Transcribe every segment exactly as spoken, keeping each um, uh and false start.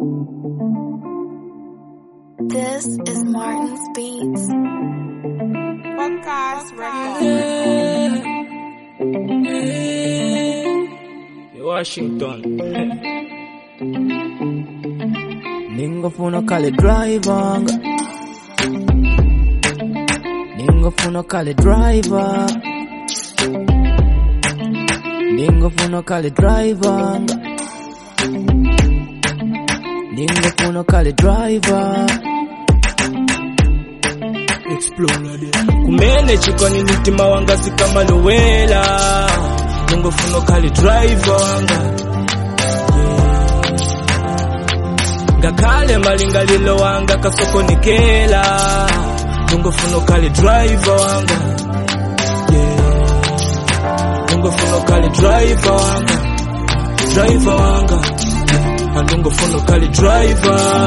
This is Martin's Beats. Podcast record. Washington. Ningo funo kale driver. Ningo funo kale driver. Ningo funo kale driver. Ningo funo kale driver. Explore kumene chikoni mitima wanga zikama lowela. Ningo funo kale driver wanga. Gakale malinga lilo wanga kasoko nikela. Ningo funo kale driver wanga. Ningo funo kale driver wanga. Driver wanga. Andungo funo kale driver.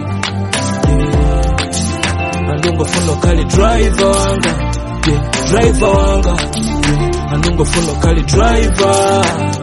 Andungo funo kale driver wanga. Yeah, driver wanga. Andungo funo kale driver.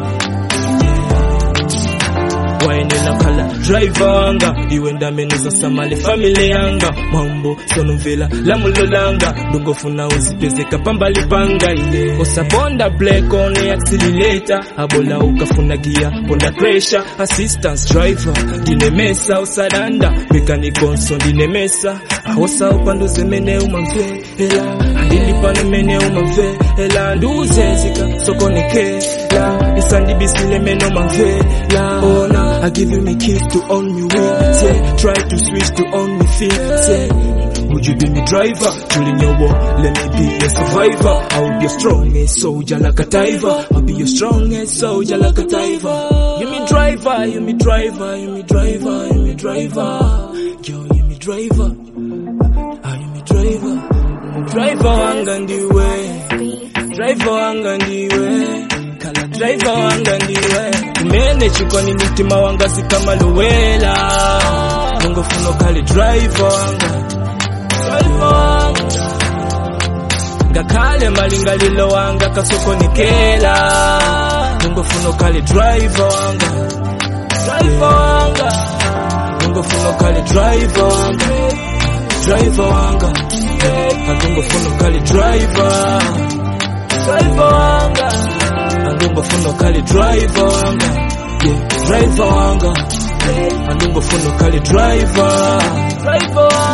Waenela kala driver wanga. Iwe ndameneza samale family yanga. Mambo sono mvela la mulolanga. Ndungo funa uzipezeka pambali panga yeah. Osabonda black on the accelerator. Abola ukafuna gia ponda pressure. Assistance driver dinemesa usadanda. Mechanic onso dinemesa. Ahosa upanduze mene umamve ela. Andilipa mene umamve ela. Nduze zika soko neke la. Isandi bisile mene umamve la. Ona I give you my keys to own me way. Say try to switch to own me feet. Say would you be me driver? During your war, let me be a survivor. I will be a strongest soldier like a diver. I'll be your strongest soldier like a diver. You me driver, you me driver, you me driver, you me driver. Yo, you me driver. Ah, you me driver. Driver wanga ndiwe. Driver wanga ndiwe. Kala driver wanga ndiwe. Kumene chikoni mitima wanga zikama lowela. Ningo funo kale driver wanga. Driver wanga. Gakale malinga lilo wanga kasoko nikela. Ningo funo kale driver wanga. Driver wanga. Ningo funo kale driver wanga. Driver wanga. Ningo funo kale driver. Driver wanga. Andungo funo kale driver wanga. Yeah, driver wanga. Andungo funo kale driver. Driver wanga.